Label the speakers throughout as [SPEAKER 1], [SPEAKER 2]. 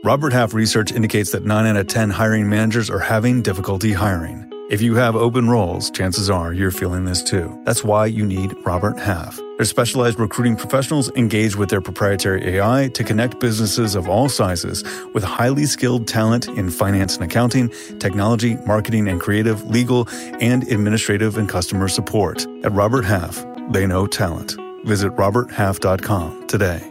[SPEAKER 1] Robert Half research indicates that 9 out of 10 hiring managers are having difficulty hiring. If you have open roles, chances are you're feeling this too. That's why you need Robert Half. Their specialized recruiting professionals engage with their proprietary AI to connect businesses of all sizes with highly skilled talent in finance and accounting, technology, marketing and creative, legal, and administrative and customer support. At Robert Half, they know talent. Visit roberthalf.com today.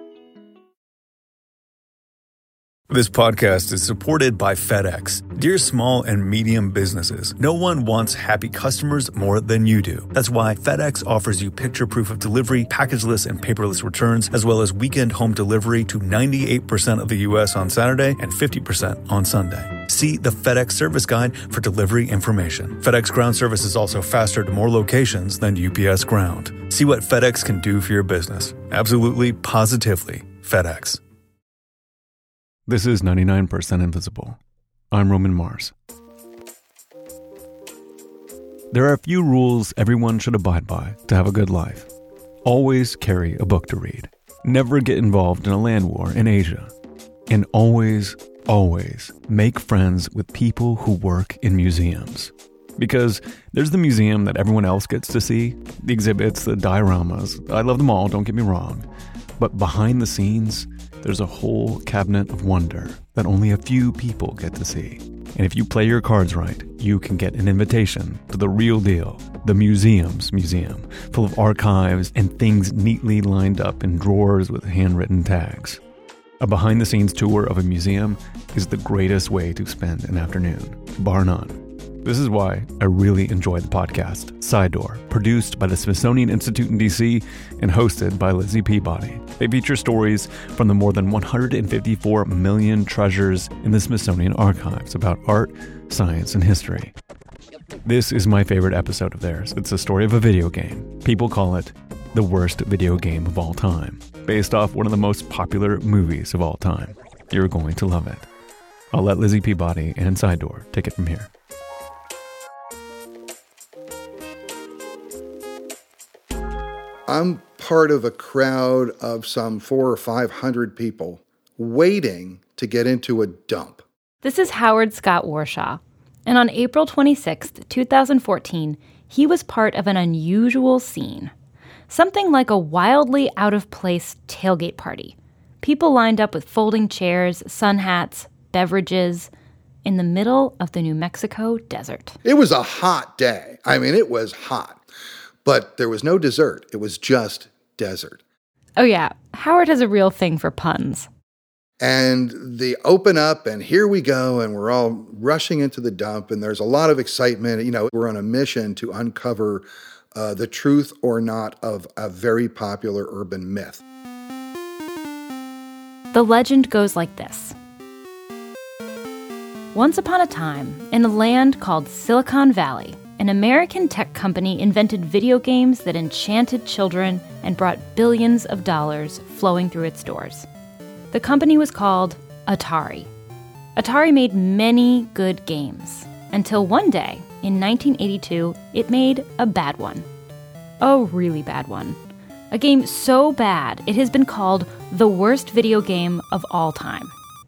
[SPEAKER 1] This podcast is supported by FedEx. Dear small and medium businesses, no one wants happy customers more than you do. That's why FedEx offers you picture proof of delivery, packageless and paperless returns, as well as weekend home delivery to 98% of the U.S. on Saturday and 50% on Sunday. See the FedEx service guide for delivery information. FedEx Ground service is also faster to more locations than UPS Ground. See what FedEx can do for your business. Absolutely, positively, FedEx. This is 99% Invisible. I'm Roman Mars. There are a few rules everyone should abide by to have a good life. Always carry a book to read. Never get involved in a land war in Asia. And always make friends with people who work in museums. Because there's the museum that everyone else gets to see, the exhibits, the dioramas. I love them all, don't get me wrong. But behind the scenes, there's a whole cabinet of wonder that only a few people get to see. And if you play your cards right, you can get an invitation to the real deal, the museum's museum, full of archives and things neatly lined up in drawers with handwritten tags. A behind-the-scenes tour of a museum is the greatest way to spend an afternoon, bar none. This is why I really enjoy the podcast, Side Door, produced by the Smithsonian Institute in D.C. and hosted by Lizzie Peabody. They feature stories from the more than 154 million treasures in the Smithsonian archives about art, science, and history. This is my favorite episode of theirs. It's the story of a video game. People call it the worst video game of all time, based off one of the most popular movies of all time. You're going to love it. I'll let Lizzie Peabody and Side Door take it from here.
[SPEAKER 2] I'm part of a crowd of some 400 or 500 people waiting to get into a dump.
[SPEAKER 3] This is Howard Scott Warshaw. And on April 26, 2014, he was part of an unusual scene. Something like a wildly out-of-place tailgate party. People lined up with folding chairs, sun hats, beverages, in the middle of the New Mexico desert.
[SPEAKER 2] It was a hot day. I mean, it was hot. But there was no dessert. It was just desert.
[SPEAKER 3] Oh yeah, Howard has a real thing for puns.
[SPEAKER 2] And they open up, and here we go, and we're all rushing into the dump, and there's a lot of excitement. You know, we're on a mission to uncover the truth or not of a very popular urban myth.
[SPEAKER 3] The legend goes like this. Once upon a time, in a land called Silicon Valley, an American tech company invented video games that enchanted children and brought billions of dollars flowing through its doors. The company was called Atari. Atari made many good games, until one day, in 1982, it made a bad one. A really bad one. A game so bad, it has been called the worst video game of all time.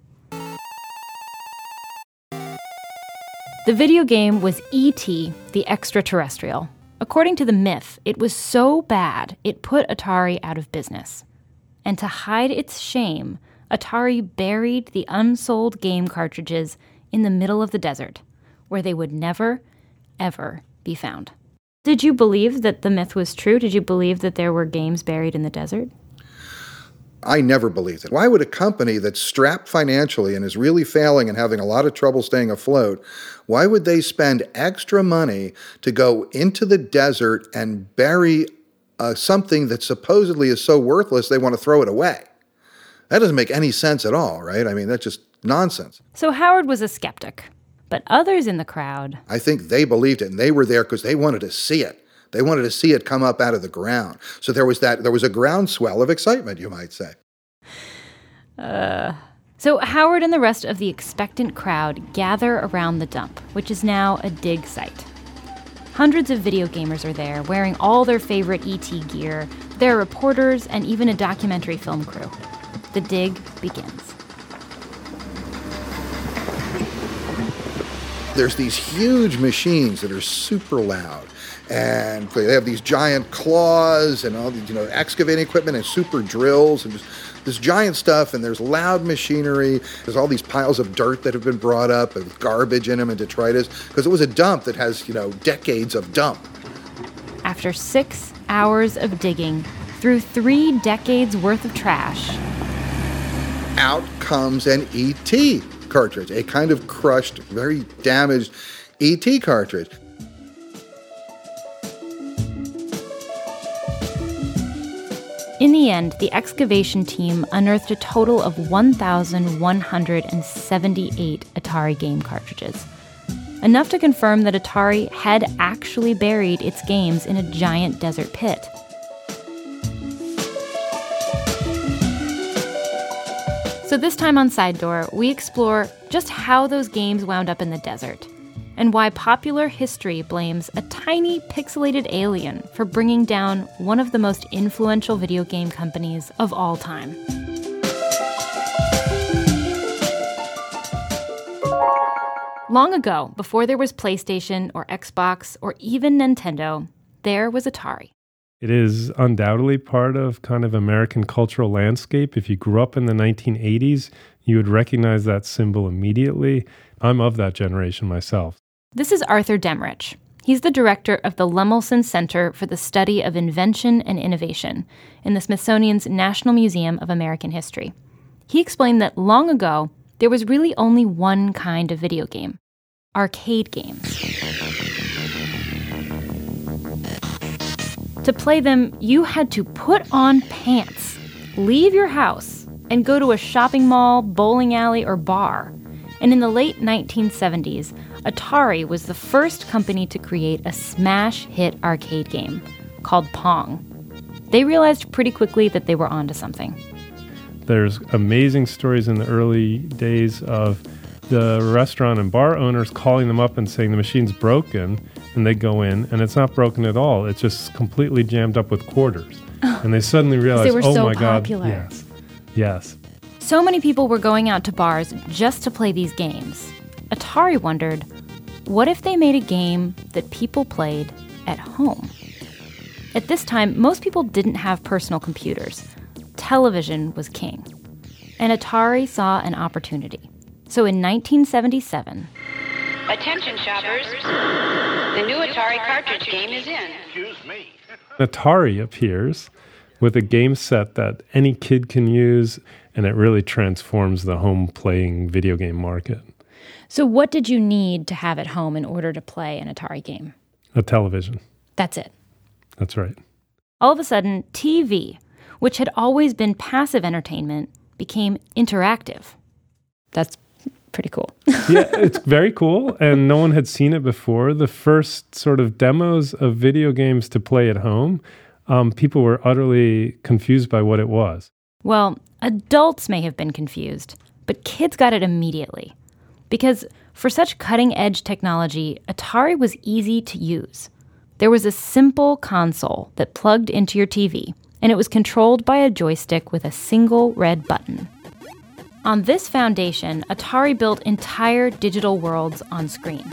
[SPEAKER 3] The video game was E.T. the Extraterrestrial. According to the myth, it was so bad it put Atari out of business. And to hide its shame, Atari buried the unsold game cartridges in the middle of the desert, where they would never, ever be found. Did you believe that the myth was true? Did you believe that there were games buried in the desert?
[SPEAKER 2] I never believed it. Why would a company that's strapped financially and is really failing and having a lot of trouble staying afloat, why would they spend extra money to go into the desert and bury something that supposedly is so worthless they want to throw it away? That doesn't make any sense at all, right? I mean, that's just nonsense.
[SPEAKER 3] So Howard was a skeptic, but others in the crowd...
[SPEAKER 2] I think they believed it, and they were there because they wanted to see it. They wanted to see it come up out of the ground. So there was a groundswell of excitement, you might say.
[SPEAKER 3] So Howard and the rest of the expectant crowd gather around the dump, which is now a dig site. Hundreds of video gamers are there, wearing all their favorite E.T. gear. There are reporters and even a documentary film crew. The dig begins.
[SPEAKER 2] There's these huge machines that are super loud. And they have these giant claws and all these, excavating equipment and super drills and just this giant stuff. And there's loud machinery. There's all these piles of dirt that have been brought up with garbage in them and detritus because it was a dump that has, decades of dump.
[SPEAKER 3] After 6 hours of digging through 3 decades worth of trash,
[SPEAKER 2] out comes an E.T. cartridge, a kind of crushed, very damaged E.T. cartridge.
[SPEAKER 3] In the end, the excavation team unearthed a total of 1,178 Atari game cartridges. Enough to confirm that Atari had actually buried its games in a giant desert pit. So this time on Side Door, we explore just how those games wound up in the desert, and why popular history blames a tiny pixelated alien for bringing down one of the most influential video game companies of all time. Long ago, before there was PlayStation or Xbox or even Nintendo, there was Atari.
[SPEAKER 4] It is undoubtedly part of kind of American cultural landscape. If you grew up in the 1980s, you would recognize that symbol immediately. I'm of that generation myself.
[SPEAKER 3] This is Arthur Demrich. He's the director of the Lemelson Center for the Study of Invention and Innovation in the Smithsonian's National Museum of American History. He explained that long ago, there was really only one kind of video game: arcade games. To play them, you had to put on pants, leave your house, and go to a shopping mall, bowling alley, or bar. And in the late 1970s, Atari was the first company to create a smash hit arcade game called Pong. They realized pretty quickly that they were onto something.
[SPEAKER 4] There's amazing stories in the early days of the restaurant and bar owners calling them up and saying the machine's broken, and they go in, and it's not broken at all. It's just completely jammed up with quarters. And they suddenly realize,
[SPEAKER 3] so
[SPEAKER 4] my
[SPEAKER 3] popular.
[SPEAKER 4] God, yes.
[SPEAKER 3] So many people were going out to bars just to play these games. Atari wondered, what if they made a game that people played at home? At this time, most people didn't have personal computers. Television was king. And Atari saw an opportunity. So in 1977...
[SPEAKER 5] Attention shoppers, the new Atari cartridge game is in.
[SPEAKER 6] Excuse me.
[SPEAKER 4] Atari appears with a game set that any kid can use, and it really transforms the home playing video game market.
[SPEAKER 3] So what did you need to have at home in order to play an Atari game?
[SPEAKER 4] A television.
[SPEAKER 3] That's it.
[SPEAKER 4] That's right.
[SPEAKER 3] All of a sudden, TV, which had always been passive entertainment, became interactive. That's pretty cool.
[SPEAKER 4] Yeah, it's very cool, and no one had seen it before. The first sort of demos of video games to play at home, people were utterly confused by what it was.
[SPEAKER 3] Well, adults may have been confused, but kids got it immediately. Because for such cutting-edge technology, Atari was easy to use. There was a simple console that plugged into your TV, and it was controlled by a joystick with a single red button. On this foundation, Atari built entire digital worlds on screen.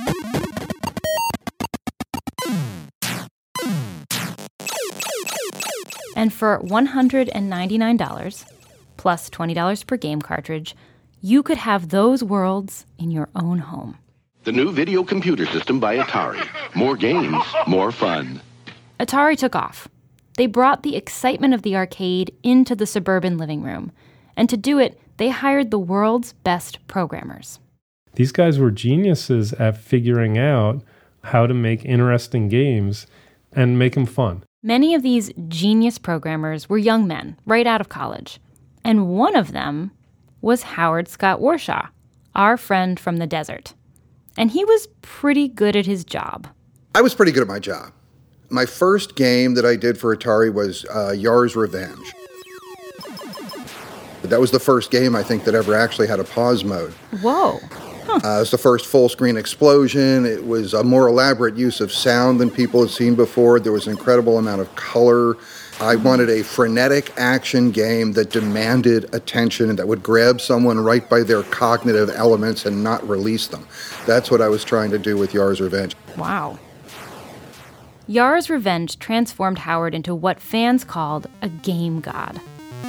[SPEAKER 3] And for $199, plus $20 per game cartridge, you could have those worlds in your own home.
[SPEAKER 6] The new video computer system by Atari. More games, more fun.
[SPEAKER 3] Atari took off. They brought the excitement of the arcade into the suburban living room. And to do it, they hired the world's best programmers.
[SPEAKER 4] These guys were geniuses at figuring out how to make interesting games and make them fun.
[SPEAKER 3] Many of these genius programmers were young men, right out of college. And one of them was Howard Scott Warshaw, our friend from the desert. And he was pretty good at his job.
[SPEAKER 2] I was pretty good at my job. My first game that I did for Atari was Yar's Revenge. That was the first game, I think, that ever actually had a pause mode.
[SPEAKER 3] Whoa.
[SPEAKER 2] It was the first full-screen explosion. It was a more elaborate use of sound than people had seen before. There was an incredible amount of color. I wanted a frenetic action game that demanded attention and that would grab someone right by their cognitive elements and not release them. That's what I was trying to do with Yars' Revenge.
[SPEAKER 3] Wow. Yars' Revenge transformed Howard into what fans called a game god.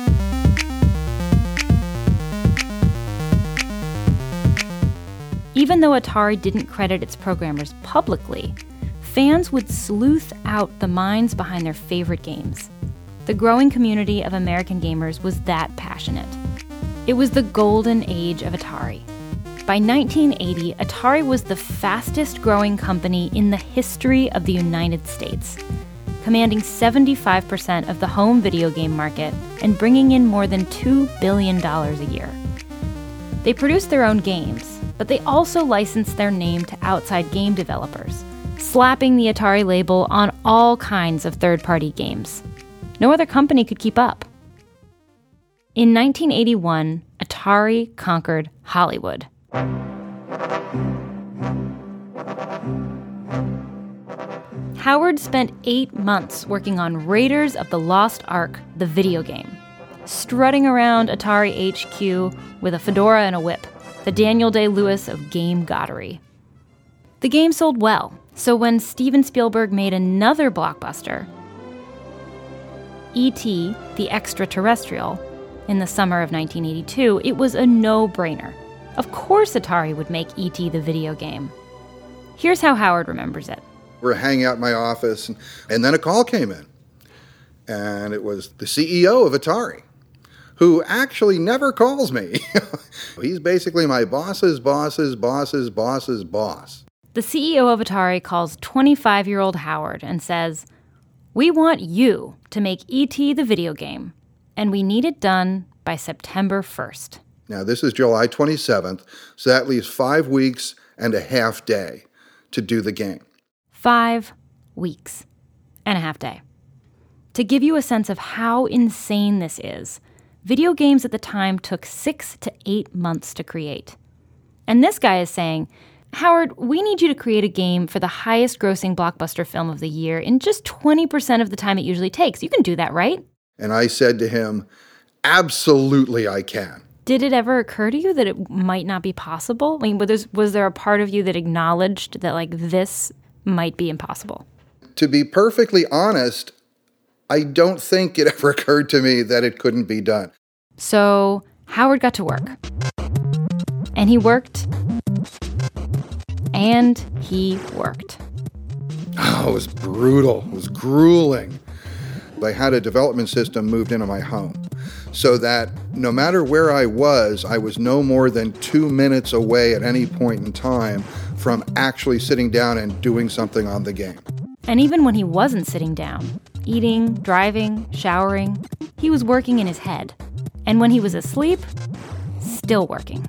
[SPEAKER 3] Even though Atari didn't credit its programmers publicly, fans would sleuth out the minds behind their favorite games. The growing community of American gamers was that passionate. It was the golden age of Atari. By 1980, Atari was the fastest growing company in the history of the United States, commanding 75% of the home video game market and bringing in more than $2 billion a year. They produced their own games, but they also licensed their name to outside game developers, slapping the Atari label on all kinds of third-party games. No other company could keep up. In 1981, Atari conquered Hollywood. Howard spent 8 months working on Raiders of the Lost Ark, the video game, strutting around Atari HQ with a fedora and a whip, the Daniel Day-Lewis of game goddery. The game sold well, so when Steven Spielberg made another blockbuster, E.T. the Extraterrestrial, in the summer of 1982, it was a no-brainer. Of course Atari would make E.T. the video game. Here's how Howard remembers it.
[SPEAKER 2] We're hanging out in my office, and then a call came in. And it was the CEO of Atari, who actually never calls me. He's basically my boss's boss's boss's boss's boss.
[SPEAKER 3] The CEO of Atari calls 25-year-old Howard and says, "We want you to make E.T. the video game, and we need it done by September 1st.
[SPEAKER 2] Now, this is July 27th, so that leaves 5 weeks and a half day to do the game.
[SPEAKER 3] 5 weeks and a half day. To give you a sense of how insane this is, video games at the time took 6 to 8 months to create. And this guy is saying, "Howard, we need you to create a game for the highest grossing blockbuster film of the year in just 20% of the time it usually takes. You can do that, right?"
[SPEAKER 2] And I said to him, "Absolutely I can."
[SPEAKER 3] Did it ever occur to you that it might not be possible? I mean, was there a part of you that acknowledged that, like, this might be impossible?
[SPEAKER 2] To be perfectly honest, I don't think it ever occurred to me that it couldn't be done.
[SPEAKER 3] So Howard got to work. And he worked. And he worked.
[SPEAKER 2] Oh, it was brutal. It was grueling. I had a development system moved into my home so that no matter where I was no more than 2 minutes away at any point in time from actually sitting down and doing something on the game.
[SPEAKER 3] And even when he wasn't sitting down, eating, driving, showering, he was working in his head. And when he was asleep, still working.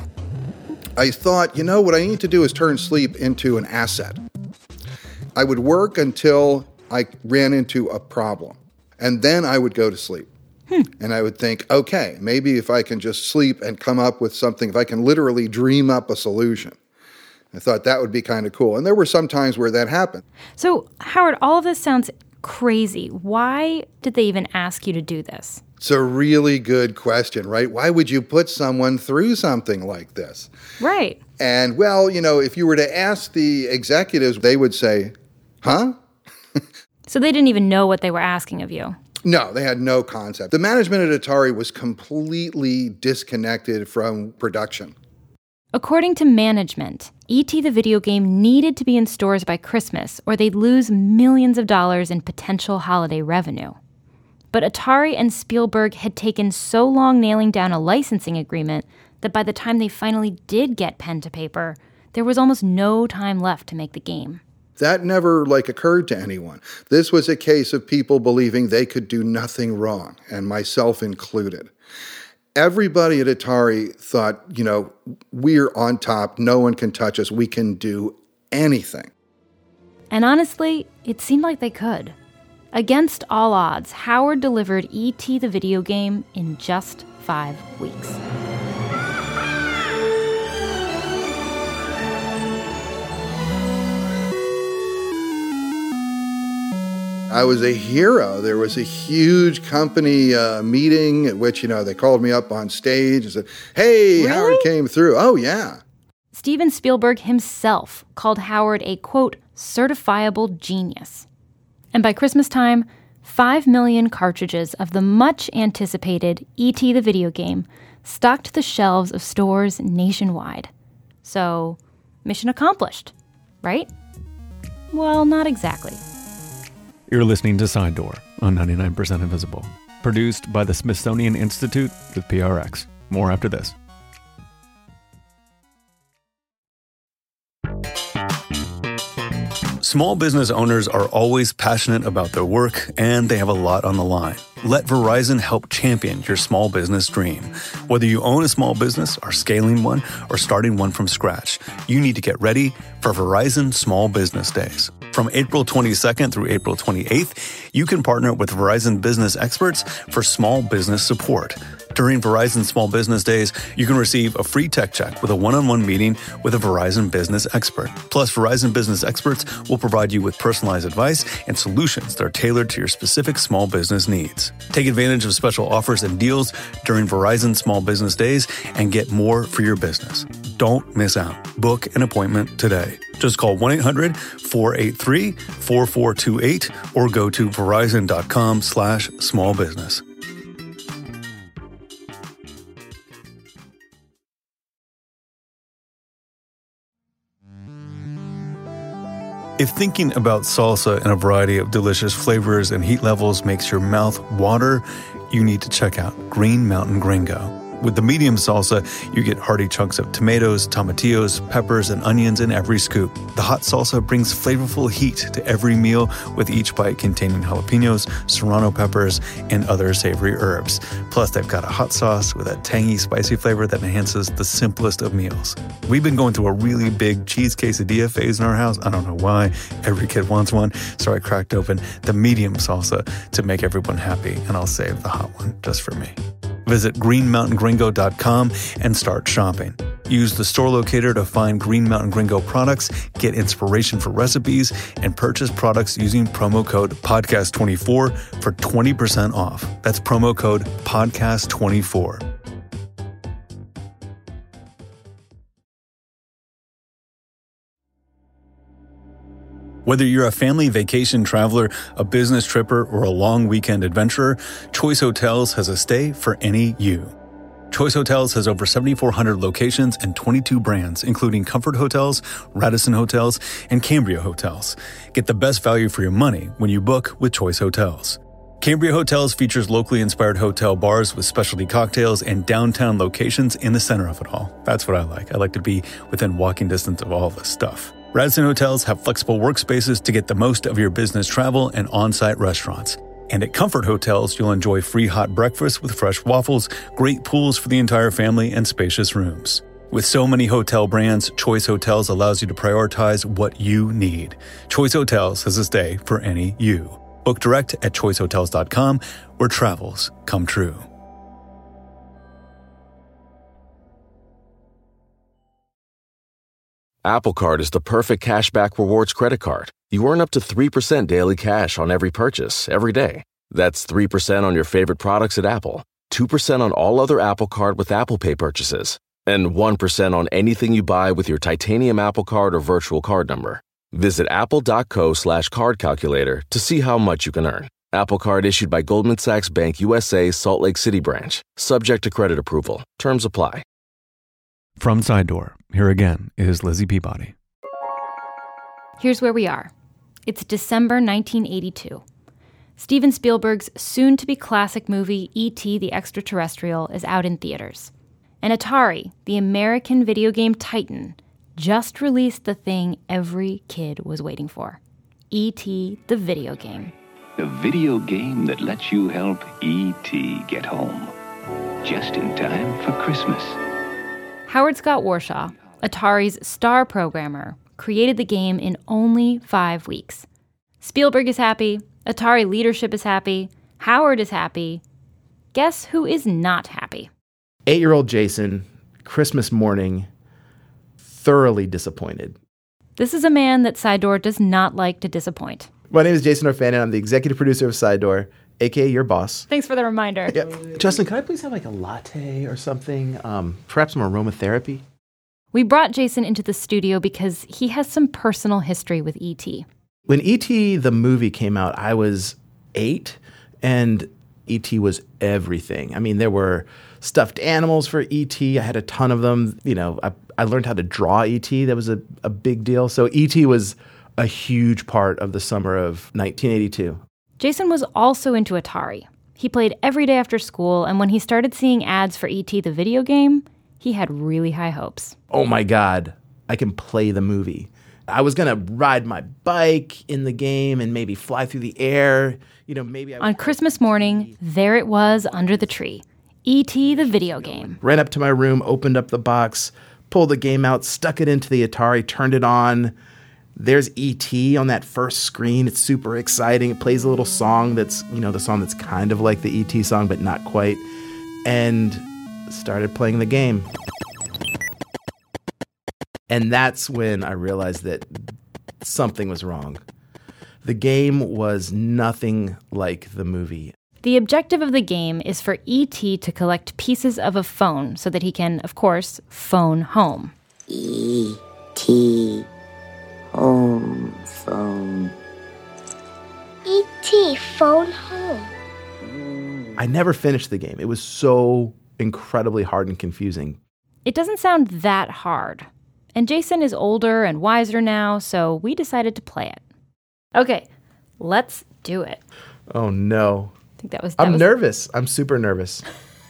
[SPEAKER 2] I thought, what I need to do is turn sleep into an asset. I would work until I ran into a problem, and then I would go to sleep. And I would think, okay, maybe if I can just sleep and come up with something, if I can literally dream up a solution. I thought that would be kind of cool. And there were some times where that happened.
[SPEAKER 3] So, Howard, all of this sounds crazy. Why did they even ask you to do this?
[SPEAKER 2] It's a really good question, right? Why would you put someone through something like this?
[SPEAKER 3] Right.
[SPEAKER 2] And, well, if you were to ask the executives, they would say, huh?
[SPEAKER 3] So they didn't even know what they were asking of you?
[SPEAKER 2] No, they had no concept. The management at Atari was completely disconnected from production.
[SPEAKER 3] According to management, E.T. the video game needed to be in stores by Christmas or they'd lose millions of dollars in potential holiday revenue. But Atari and Spielberg had taken so long nailing down a licensing agreement that by the time they finally did get pen to paper, there was almost no time left to make the game.
[SPEAKER 2] That never, occurred to anyone. This was a case of people believing they could do nothing wrong, and myself included. Everybody at Atari thought, we're on top, no one can touch us, we can do anything.
[SPEAKER 3] And honestly, it seemed like they could. Against all odds, Howard delivered E.T. the video game in just 5 weeks.
[SPEAKER 2] I was a hero. There was a huge company meeting at which, they called me up on stage and said, hey,
[SPEAKER 3] Really?
[SPEAKER 2] Howard came through. Oh, yeah.
[SPEAKER 3] Steven Spielberg himself called Howard a, quote, certifiable genius. And by Christmas time, 5 million cartridges of the much-anticipated E.T. the video game stocked the shelves of stores nationwide. So, mission accomplished, right? Well, not exactly.
[SPEAKER 1] You're listening to Side Door on 99% Invisible, produced by the Smithsonian Institute with PRX. More after this. Small business owners are always passionate about their work, and they have a lot on the line. Let Verizon help champion your small business dream. Whether you own a small business, are scaling one, or starting one from scratch, you need to get ready for Verizon Small Business Days. From April 22nd through April 28th, you can partner with Verizon business experts for small business support. During Verizon Small Business Days, you can receive a free tech check with a one-on-one meeting with a Verizon business expert. Plus, Verizon business experts will provide you with personalized advice and solutions that are tailored to your specific small business needs. Take advantage of special offers and deals during Verizon Small Business Days and get more for your business. Don't miss out. Book an appointment today. Just call 1-800-483-4428 or go to verizon.com/smallbusiness. If thinking about salsa in a variety of delicious flavors and heat levels makes your mouth water, you need to check out Green Mountain Gringo. With the medium salsa, you get hearty chunks of tomatoes, tomatillos, peppers, and onions in every scoop. The hot salsa brings flavorful heat to every meal, with each bite containing jalapenos, serrano peppers, and other savory herbs. Plus, they've got a hot sauce with a tangy, spicy flavor that enhances the simplest of meals. We've been going through a really big cheese quesadilla phase in our house. I don't know why. Every kid wants one, so I cracked open the medium salsa to make everyone happy, and I'll save the hot one just for me. Visit greenmountaingringo.com and start shopping. Use the store locator to find Green Mountain Gringo products, get inspiration for recipes, and purchase products using promo code PODCAST24 for 20% off. That's promo code PODCAST24. Whether you're a family vacation traveler, a business tripper, or a long weekend adventurer, Choice Hotels has a stay for any you. Choice Hotels has over 7,400 locations and 22 brands, including Comfort Hotels, Radisson Hotels, and Cambria Hotels. Get the best value for your money when you book with Choice Hotels. Cambria Hotels features locally inspired hotel bars with specialty cocktails and downtown locations in the center of it all. That's what I like. I like to be within walking distance of all this stuff. Radisson Hotels have flexible workspaces to get the most of your business travel and on-site restaurants. And at Comfort Hotels, you'll enjoy free hot breakfast with fresh waffles, great pools for the entire family, and spacious rooms. With so many hotel brands, Choice Hotels allows you to prioritize what you need. Choice Hotels has a stay for any you. Book direct at choicehotels.com, where travels come true.
[SPEAKER 7] Apple Card is the perfect cashback rewards credit card. You earn up to 3% daily cash on every purchase, every day. That's 3% on your favorite products at Apple, 2% on all other Apple Card with Apple Pay purchases, and 1% on anything you buy with your titanium Apple Card or virtual card number. Visit apple.co/card calculator to see how much you can earn. Apple Card issued by Goldman Sachs Bank USA, Salt Lake City branch. Subject to credit approval. Terms apply.
[SPEAKER 1] From Side Door, here again is Lizzie Peabody.
[SPEAKER 3] Here's where we are. It's December 1982. Steven Spielberg's soon-to-be classic movie E.T. the Extraterrestrial is out in theaters. And Atari, the American video game titan, just released the thing every kid was waiting for. E.T. the video game.
[SPEAKER 8] The video game that lets you help E.T. get home. Just in time for Christmas.
[SPEAKER 3] Howard Scott Warshaw, Atari's star programmer, created the game in only 5 weeks. Spielberg is happy, Atari leadership is happy, Howard is happy. Guess who is not happy?
[SPEAKER 9] 8-year-old Jason, Christmas morning, thoroughly disappointed.
[SPEAKER 3] This is a man that Side Door does not like to disappoint.
[SPEAKER 9] My name is Jason Orfanon. I'm the executive producer of Side Door, a.k.a. your boss.
[SPEAKER 3] Thanks for the reminder.
[SPEAKER 9] Yeah. Justin, could I please have like a latte or something? Perhaps some aromatherapy?
[SPEAKER 3] We brought Jason into the studio because he has some personal history with E.T.
[SPEAKER 9] When E.T. the movie came out, I was 8, and E.T. was everything. I mean, there were stuffed animals for E.T. I had a ton of them. You know, I learned how to draw E.T. That was a big deal. So E.T. was a huge part of the summer of 1982.
[SPEAKER 3] Jason was also into Atari. He played every day after school, and when he started seeing ads for E.T. the video game, he had really high hopes.
[SPEAKER 9] Oh my God, I can play the movie. I was going to ride my bike in the game and maybe fly through the air. You know, maybe
[SPEAKER 3] On Christmas morning, there it was under the tree. E.T. the video game.
[SPEAKER 9] Ran up to my room, opened up the box, pulled the game out, stuck it into the Atari, turned it on. There's E.T. on that first screen. It's super exciting. It plays a little song that's, you know, the song that's kind of like the E.T. song, but not quite. And started playing the game. And that's when I realized that something was wrong. The game was nothing like the movie.
[SPEAKER 3] The objective of the game is for E.T. to collect pieces of a phone so that he can, of course, phone home.
[SPEAKER 10] E.T. Home phone.
[SPEAKER 11] E.T. phone home.
[SPEAKER 9] I never finished the game. It was so incredibly hard and confusing.
[SPEAKER 3] It doesn't sound that hard. And Jason is older and wiser now, so we decided to play it. Okay, let's do it.
[SPEAKER 9] Oh no.
[SPEAKER 3] I think that was
[SPEAKER 9] nervous. I'm super nervous.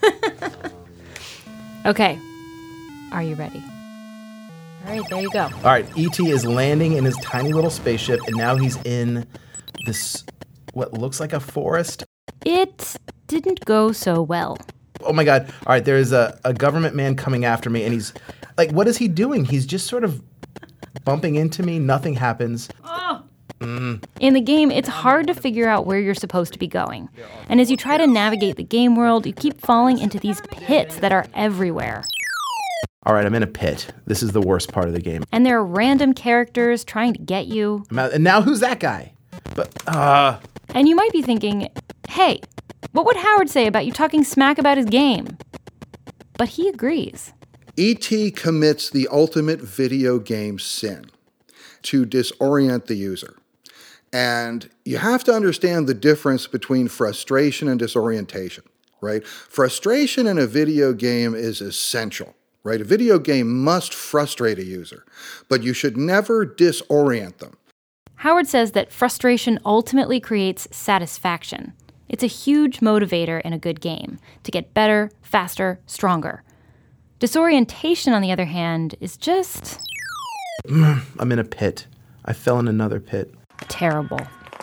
[SPEAKER 3] Okay. Are you ready? All right, there you go.
[SPEAKER 9] All right, E.T. is landing in his tiny little spaceship, and now he's in this, what looks like a forest.
[SPEAKER 3] It didn't go so well.
[SPEAKER 9] Oh my God. All right, there's a government man coming after me, and he's like, what is he doing? He's just sort of bumping into me. Nothing happens.
[SPEAKER 3] Oh. In the game, it's hard to figure out where you're supposed to be going. And as you try to navigate the game world, you keep falling into these pits that are everywhere.
[SPEAKER 9] All right, I'm in a pit. This is the worst part of the game.
[SPEAKER 3] And there are random characters trying to get you.
[SPEAKER 9] And now who's that guy?
[SPEAKER 3] And you might be thinking, hey, what would Howard say about you talking smack about his game? But he agrees.
[SPEAKER 2] E.T. commits the ultimate video game sin, to disorient the user. And you have to understand the difference between frustration and disorientation, right? Frustration in a video game is essential, right? A video game must frustrate a user, but you should never disorient them.
[SPEAKER 3] Howard says that frustration ultimately creates satisfaction. It's a huge motivator in a good game to get better, faster, stronger. Disorientation, on the other hand, is just...
[SPEAKER 9] I'm in a pit. I fell in another pit.
[SPEAKER 3] Terrible.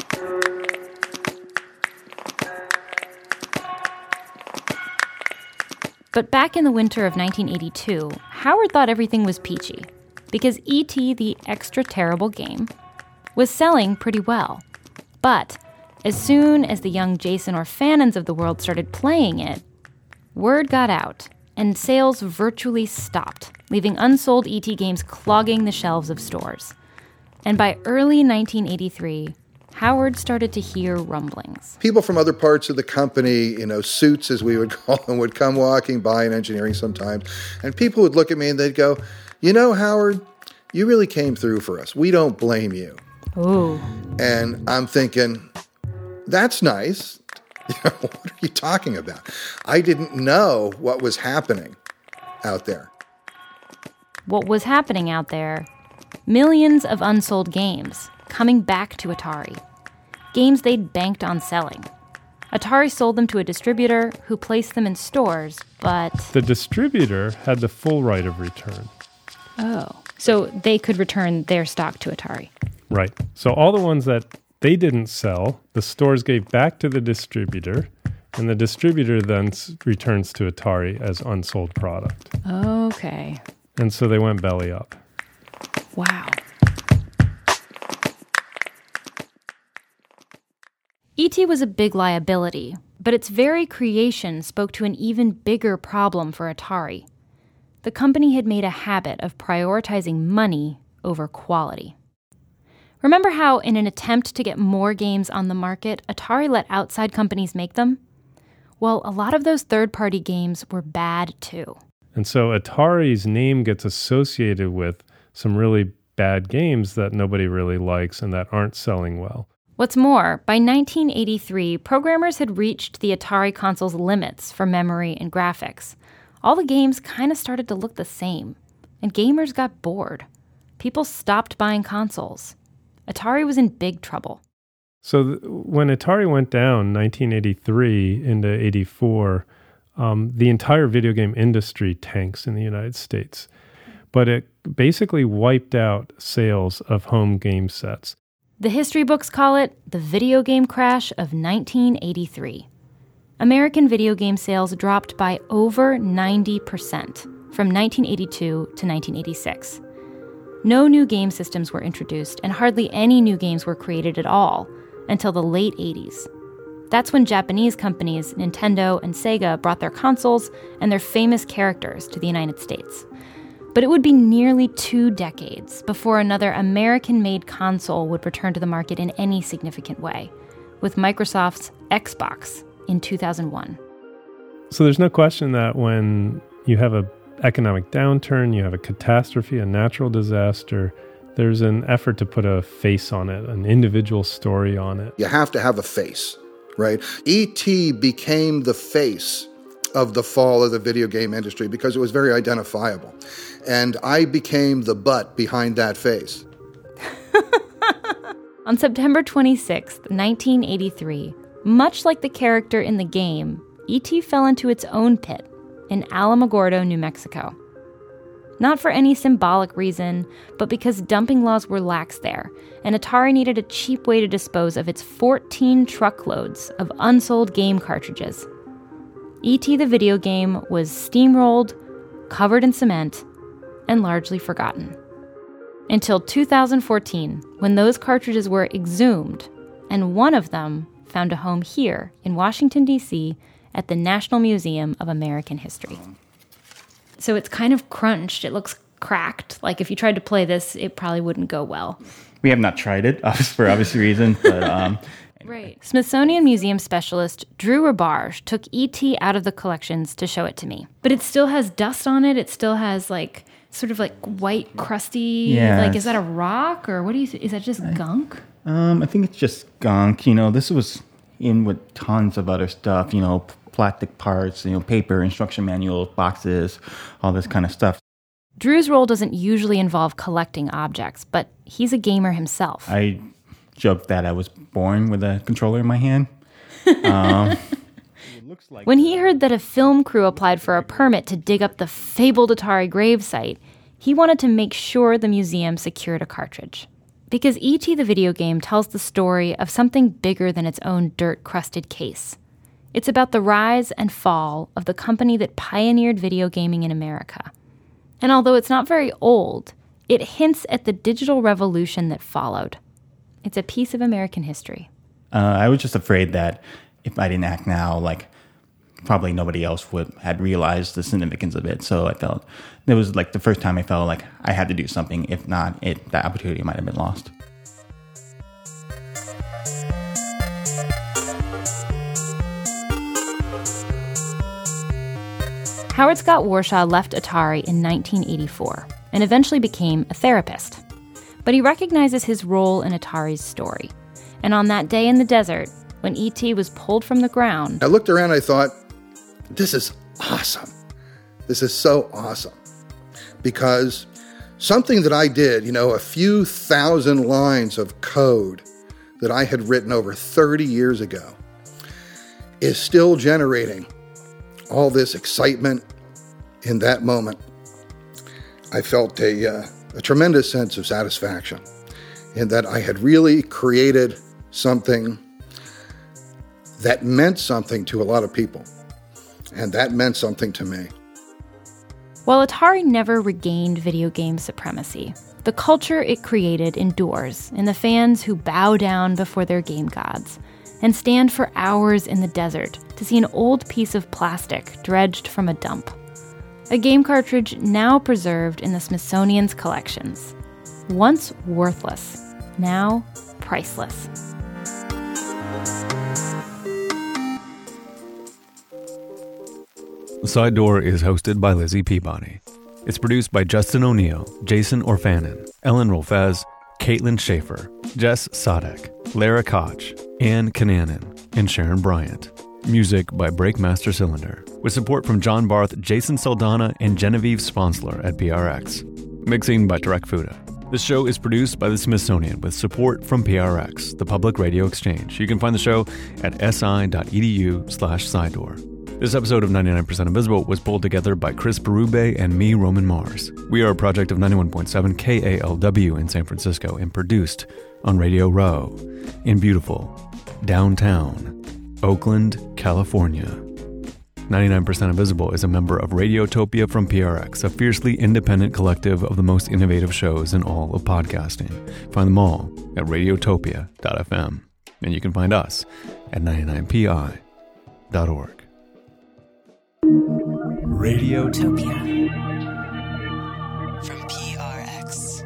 [SPEAKER 3] But back in the winter of 1982, Howard thought everything was peachy, because E.T., the extra terrible game, was selling pretty well. But as soon as the young Jason Orfanons of the world started playing it, word got out, and sales virtually stopped, leaving unsold E.T. games clogging the shelves of stores. And by early 1983, Howard started to hear rumblings.
[SPEAKER 2] People from other parts of the company, suits as we would call them, would come walking by in engineering sometimes, and people would look at me and they'd go, Howard, you really came through for us. We don't blame you.
[SPEAKER 3] Ooh.
[SPEAKER 2] And I'm thinking, that's nice. What are you talking about? I didn't know what was happening out there.
[SPEAKER 3] What was happening out there? Millions of unsold games coming back to Atari. Games they'd banked on selling. Atari sold them to a distributor who placed them in stores, but...
[SPEAKER 4] The distributor had the full right of return.
[SPEAKER 3] Oh. So they could return their stock to Atari.
[SPEAKER 4] Right. So all the ones that they didn't sell, the stores gave back to the distributor, and the distributor then returns to Atari as unsold product.
[SPEAKER 3] Okay.
[SPEAKER 4] And so they went belly up.
[SPEAKER 3] Wow. E.T. was a big liability, but its very creation spoke to an even bigger problem for Atari. The company had made a habit of prioritizing money over quality. Remember how, in an attempt to get more games on the market, Atari let outside companies make them? Well, a lot of those third-party games were bad too.
[SPEAKER 4] And so Atari's name gets associated with some really bad games that nobody really likes and that aren't selling well.
[SPEAKER 3] What's more, by 1983, programmers had reached the Atari console's limits for memory and graphics. All the games kind of started to look the same, and gamers got bored. People stopped buying consoles. Atari was in big trouble.
[SPEAKER 4] So when Atari went down 1983 into 84, the entire video game industry tanks in the United States. But it basically wiped out sales of home game sets.
[SPEAKER 3] The history books call it the video game crash of 1983. American video game sales dropped by over 90% from 1982 to 1986. No new game systems were introduced, and hardly any new games were created at all until the late 80s. That's when Japanese companies Nintendo and Sega brought their consoles and their famous characters to the United States. But it would be nearly 2 decades before another American-made console would return to the market in any significant way, with Microsoft's Xbox in 2001.
[SPEAKER 4] So there's no question that when you have an economic downturn, you have a catastrophe, a natural disaster, there's an effort to put a face on it, an individual story on it.
[SPEAKER 2] You have to have a face, right? E.T. became the face of the fall of the video game industry because it was very identifiable. And I became the butt behind that face.
[SPEAKER 3] On September 26, 1983, much like the character in the game, E.T. fell into its own pit in Alamogordo, New Mexico. Not for any symbolic reason, but because dumping laws were lax there, and Atari needed a cheap way to dispose of its 14 truckloads of unsold game cartridges. E.T. the video game was steamrolled, covered in cement, and largely forgotten. Until 2014, when those cartridges were exhumed, and one of them found a home here in Washington, D.C., at the National Museum of American History. So it's kind of crunched. It looks cracked. Like if you tried to play this, it probably wouldn't go well.
[SPEAKER 12] We have not tried it, for obvious reasons, but...
[SPEAKER 3] Right. Smithsonian Museum specialist Drew Rabarge took E.T. out of the collections to show it to me. But it still has dust on it. It still has like sort of like white, crusty, like is that a rock or what do you think? Is that just gunk?
[SPEAKER 12] I think it's just gunk. You know, this was in with tons of other stuff, you know, plastic parts, you know, paper, instruction manuals, boxes, all this kind of stuff.
[SPEAKER 3] Drew's role doesn't usually involve collecting objects, but he's a gamer himself.
[SPEAKER 12] I joke that I was born with a controller in my hand.
[SPEAKER 3] When he heard that a film crew applied for a permit to dig up the fabled Atari gravesite, he wanted to make sure the museum secured a cartridge. Because E.T. the video game tells the story of something bigger than its own dirt-crusted case. It's about the rise and fall of the company that pioneered video gaming in America. And although it's not very old, it hints at the digital revolution that followed. It's a piece of American history.
[SPEAKER 12] I was just afraid that if I didn't act now, like probably nobody else had realized the significance of it. So I felt it was like the first time I felt like I had to do something. If not, that opportunity might have been lost.
[SPEAKER 3] Howard Scott Warshaw left Atari in 1984 and eventually became a therapist. But he recognizes his role in Atari's story. And on that day in the desert, when E.T. was pulled from the ground,
[SPEAKER 2] I looked around and I thought, this is awesome. This is so awesome. Because something that I did, you know, a few thousand lines of code that I had written over 30 years ago is still generating all this excitement in that moment. I felt a tremendous sense of satisfaction in that I had really created something that meant something to a lot of people. And that meant something to me.
[SPEAKER 3] While Atari never regained video game supremacy, the culture it created endures in the fans who bow down before their game gods and stand for hours in the desert to see an old piece of plastic dredged from a dump. A game cartridge now preserved in the Smithsonian's collections. Once worthless, now priceless.
[SPEAKER 1] Side Door is hosted by Lizzie Peabody. It's produced by Justin O'Neill, Jason Orfanon, Ellen Rolfez, Caitlin Schaefer, Jess Sadek, Lara Koch, Ann Kananen, and Sharon Bryant. Music by Breakmaster Cylinder, with support from John Barth, Jason Saldana, and Genevieve Sponsler at PRX. Mixing by Tarek Fuda. This show is produced by the Smithsonian with support from PRX, the Public Radio Exchange. You can find the show at si.edu/sidedoor. This episode of 99% Invisible was pulled together by Chris Berube and me, Roman Mars. We are a project of 91.7 KALW in San Francisco and produced on Radio Row in beautiful downtown Oakland, California. 99% Invisible is a member of Radiotopia from PRX, a fiercely independent collective of the most innovative shows in all of podcasting. Find them all at radiotopia.fm. And you can find us at 99pi.org. Radiotopia
[SPEAKER 13] from PRX.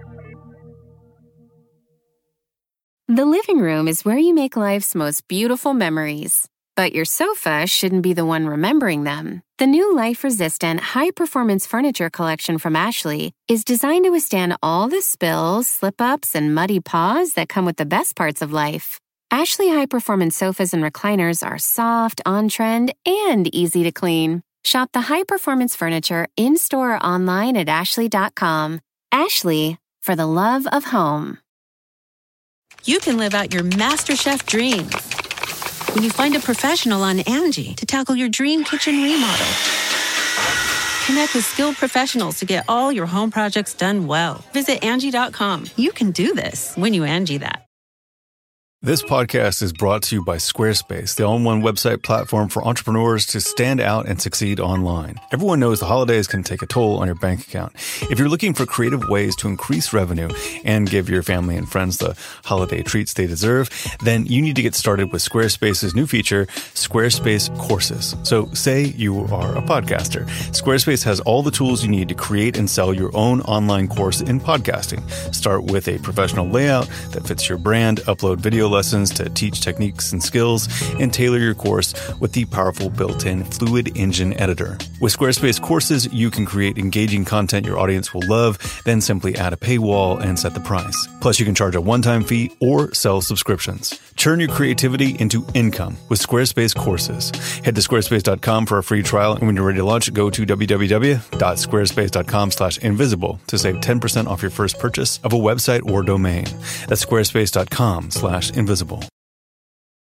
[SPEAKER 14] The living room is where you make life's most beautiful memories. But your sofa shouldn't be the one remembering them. The new life-resistant, high-performance furniture collection from Ashley is designed to withstand all the spills, slip-ups, and muddy paws that come with the best parts of life. Ashley high-performance sofas and recliners are soft, on-trend, and easy to clean. Shop the high-performance furniture in-store or online at ashley.com. Ashley, for the love of home.
[SPEAKER 15] You can live out your MasterChef dreams when you find a professional on Angie to tackle your dream kitchen remodel. Connect with skilled professionals to get all your home projects done well. Visit Angie.com. You can do this when you Angie that.
[SPEAKER 1] This podcast is brought to you by Squarespace, the all-in-one website platform for entrepreneurs to stand out and succeed online. Everyone knows the holidays can take a toll on your bank account. If you're looking for creative ways to increase revenue and give your family and friends the holiday treats they deserve, then you need to get started with Squarespace's new feature, Squarespace Courses. So say you are a podcaster. Squarespace has all the tools you need to create and sell your own online course in podcasting. Start with a professional layout that fits your brand, upload video lessons to teach techniques and skills, and tailor your course with the powerful built-in Fluid Engine editor. With Squarespace Courses, you can create engaging content your audience will love, then simply add a paywall and set the price. Plus, you can charge a one-time fee or sell subscriptions. Turn your creativity into income with Squarespace Courses. Head to squarespace.com for a free trial, and when you're ready to launch, go to www.squarespace.com/invisible to save 10% off your first purchase of a website or domain. That's squarespace.com/invisible.